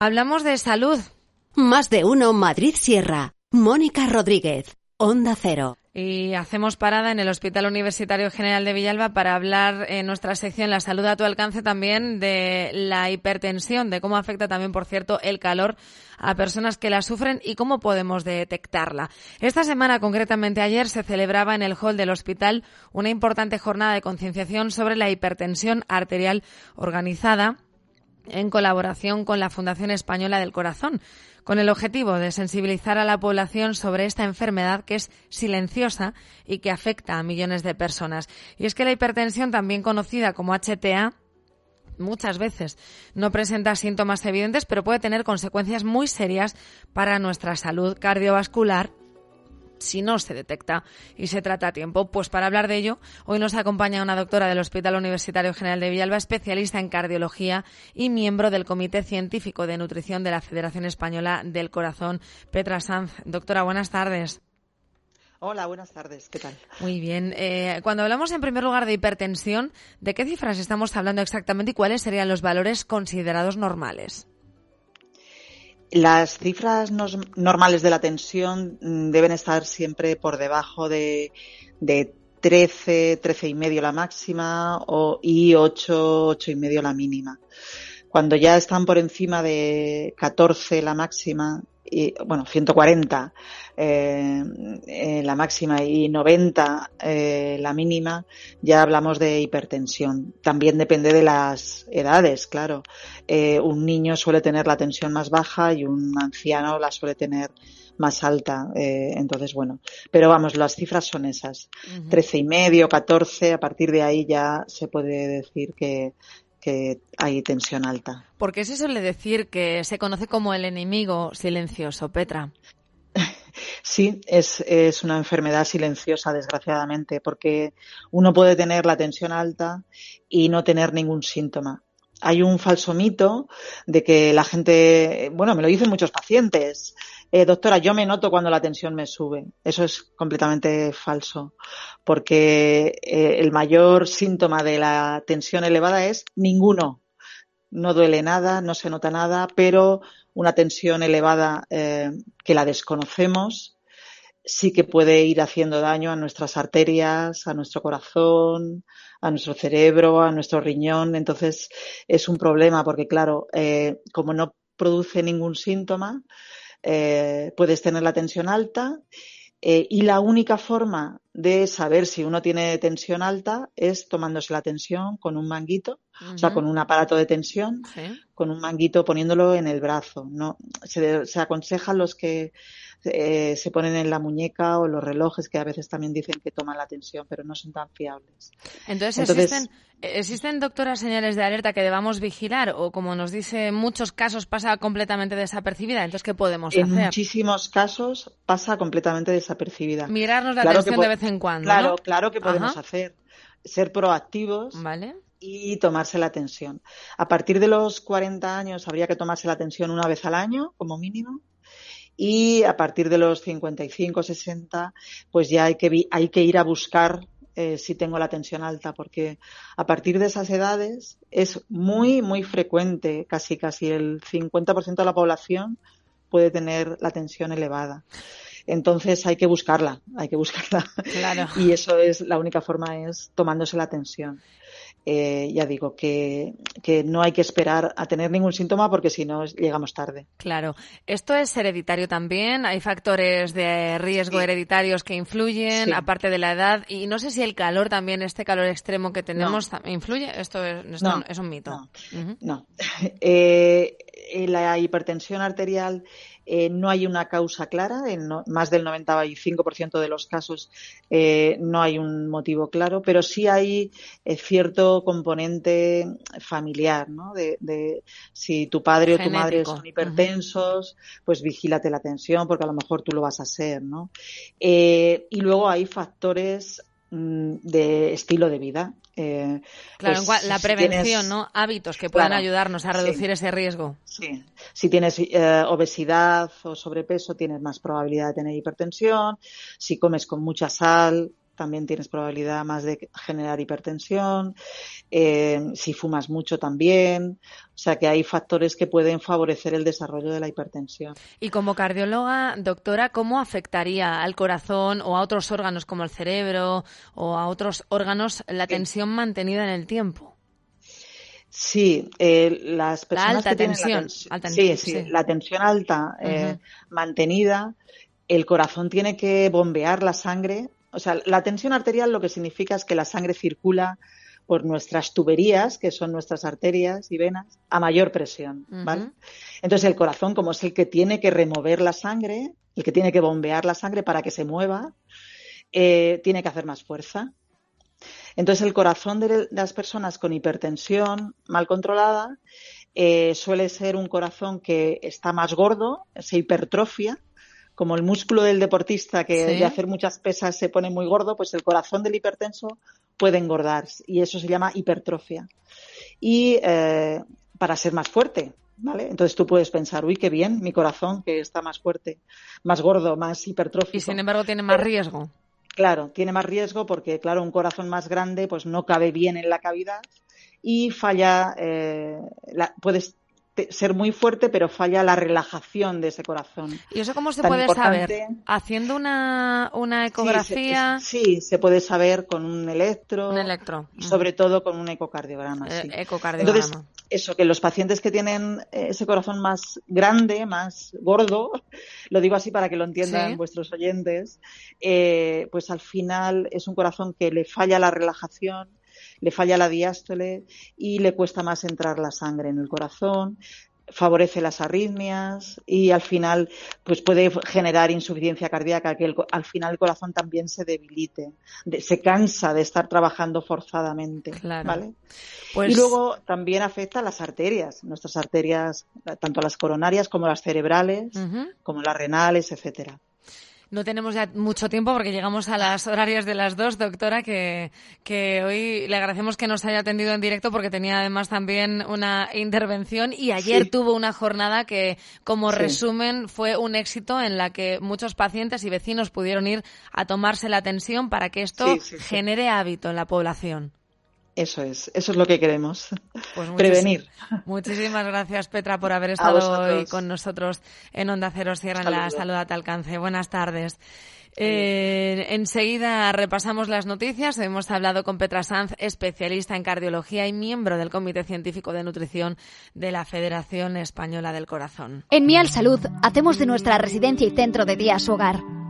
Hablamos de salud. Más de uno Madrid Sierra. Mónica Rodríguez, Onda Cero. Y hacemos parada en el Hospital Universitario General de Villalba para hablar en nuestra sección La Salud a tu alcance también de la hipertensión, de cómo afecta también, por cierto, el calor a personas que la sufren y cómo podemos detectarla. Esta semana, concretamente ayer, se celebraba en el hall del hospital una importante jornada de concienciación sobre la hipertensión arterial organizada en colaboración con la Fundación Española del Corazón, con el objetivo de sensibilizar a la población sobre esta enfermedad que es silenciosa y que afecta a millones de personas. Y es que la hipertensión, también conocida como HTA, muchas veces no presenta síntomas evidentes, pero puede tener consecuencias muy serias para nuestra salud cardiovascular si no se detecta y se trata a tiempo. Pues para hablar de ello, hoy nos acompaña una doctora del Hospital Universitario General de Villalba, especialista en cardiología y miembro del Comité Científico de Nutrición de la Federación Española del Corazón, Petra Sanz. Doctora, buenas tardes. Hola, buenas tardes. ¿Qué tal? Muy bien. Cuando hablamos en primer lugar de hipertensión, ¿de qué cifras estamos hablando exactamente y cuáles serían los valores considerados normales? Las cifras normales de la tensión deben estar siempre por debajo de 13, 13,5 la máxima y 8, 8,5 la mínima. Cuando ya están por encima de 14 la máxima, 140 la máxima y 90 la mínima, ya hablamos de hipertensión. También depende de las edades, claro. Un niño suele tener la tensión más baja y un anciano la suele tener más alta. Entonces, pero vamos, las cifras son esas. 13,5, 14, a partir de ahí ya se puede decir que hay tensión alta. ¿Por qué se suele decir que se conoce como el enemigo silencioso, Petra? Sí, es una enfermedad silenciosa, desgraciadamente, porque uno puede tener la tensión alta y no tener ningún síntoma. Hay un falso mito de que la gente, me lo dicen muchos pacientes, doctora, yo me noto cuando la tensión me sube. Eso es completamente falso, porque el mayor síntoma de la tensión elevada es ninguno. No duele nada, no se nota nada, pero una tensión elevada que la desconocemos sí que puede ir haciendo daño a nuestras arterias, a nuestro corazón, a nuestro cerebro, a nuestro riñón. Entonces es un problema porque, claro, como no produce ningún síntoma, puedes tener la tensión alta y la única forma de saber si uno tiene tensión alta es tomándose la tensión con un manguito, o sea, con un aparato de tensión, ¿sí? Con un manguito poniéndolo en el brazo. No, se aconsejan los que se ponen en la muñeca o los relojes, que a veces también dicen que toman la tensión, pero no son tan fiables. Entonces ¿existen, doctora, señales de alerta que debamos vigilar o, como nos dice, en muchos casos pasa completamente desapercibida? Entonces, ¿qué podemos hacer? En muchísimos casos pasa completamente desapercibida. Mirarnos la tensión de vez en cuando, Claro, ¿no? Claro que podemos hacer. Ser proactivos. Vale. Y tomarse la tensión. A partir de los 40 años habría que tomarse la tensión una vez al año, como mínimo. Y a partir de los 55, 60, pues ya hay que ir a buscar si tengo la tensión alta, porque a partir de esas edades es muy, muy frecuente, casi el 50% de la población puede tener la tensión elevada. Entonces hay que buscarla. Claro. Y eso es, la única forma es tomándose la tensión. Ya digo que no hay que esperar a tener ningún síntoma porque si no llegamos tarde. Claro. ¿Esto es hereditario también? ¿Hay factores de riesgo hereditarios que influyen, aparte de la edad? Y no sé si el calor también, este calor extremo que tenemos, ¿influye? Esto es un mito. No. La hipertensión arterial no hay una causa clara. En más del 95% de los casos no hay un motivo claro, pero sí hay cierto componente familiar, ¿no? De si tu padre genético. O tu madre son hipertensos, pues vigílate la tensión porque a lo mejor tú lo vas a ser, ¿no? Y luego hay factores de estilo de vida. Claro, pues, la prevención, ¿no? Hábitos que puedan ayudarnos a reducir ese riesgo. Sí. Si tienes obesidad o sobrepeso, tienes más probabilidad de tener hipertensión. Si comes con mucha sal, también tienes probabilidad más de generar hipertensión, si fumas mucho también, o sea que hay factores que pueden favorecer el desarrollo de la hipertensión. Y como cardióloga, doctora, ¿cómo afectaría al corazón o a otros órganos como el cerebro o a otros órganos la tensión mantenida en el tiempo? Sí, las personas que tienen la tensión alta mantenida, el corazón tiene que bombear la sangre. O sea, la tensión arterial lo que significa es que la sangre circula por nuestras tuberías, que son nuestras arterias y venas, a mayor presión, ¿vale? Entonces el corazón, como es el que tiene que remover la sangre, el que tiene que bombear la sangre para que se mueva, tiene que hacer más fuerza. Entonces el corazón de las personas con hipertensión mal controlada suele ser un corazón que está más gordo, se hipertrofia, como el músculo del deportista que de hacer muchas pesas se pone muy gordo, pues el corazón del hipertenso puede engordar y eso se llama hipertrofia. Y para ser más fuerte, ¿vale? Entonces tú puedes pensar, uy, qué bien, mi corazón que está más fuerte, más gordo, más hipertrófico. Y sin embargo tiene más riesgo. Claro, tiene más riesgo porque, claro, un corazón más grande pues no cabe bien en la cavidad y falla, puedes ser muy fuerte, pero falla la relajación de ese corazón. ¿Y eso cómo se puede saber? ¿Haciendo una ecografía? Sí, se puede saber con un electro. Y sobre todo con un ecocardiograma. Ecocardiograma. Entonces, eso, que los pacientes que tienen ese corazón más grande, más gordo, lo digo así para que lo entiendan vuestros oyentes, pues al final es un corazón que le falla la relajación, le falla la diástole y le cuesta más entrar la sangre en el corazón, favorece las arritmias y al final pues puede generar insuficiencia cardíaca, que al final el corazón también se debilite, se cansa de estar trabajando forzadamente, ¿vale? Y luego también afecta a las arterias, nuestras arterias, tanto las coronarias como las cerebrales, como las renales, etcétera. No tenemos ya mucho tiempo porque llegamos a las horarias de las 2, doctora, que hoy le agradecemos que nos haya atendido en directo porque tenía además también una intervención y ayer tuvo una jornada que, como resumen, fue un éxito en la que muchos pacientes y vecinos pudieron ir a tomarse la tensión para que esto genere hábito en la población. Eso es lo que queremos, pues prevenir. Muchísimas gracias, Petra, por haber estado hoy con nosotros en Onda Cero Sierra en la Salud a tu alcance. Buenas tardes. Enseguida repasamos las noticias. Hemos hablado con Petra Sanz, especialista en cardiología y miembro del Comité Científico de Nutrición de la Federación Española del Corazón. En Mial Salud hacemos de nuestra residencia y centro de día su hogar.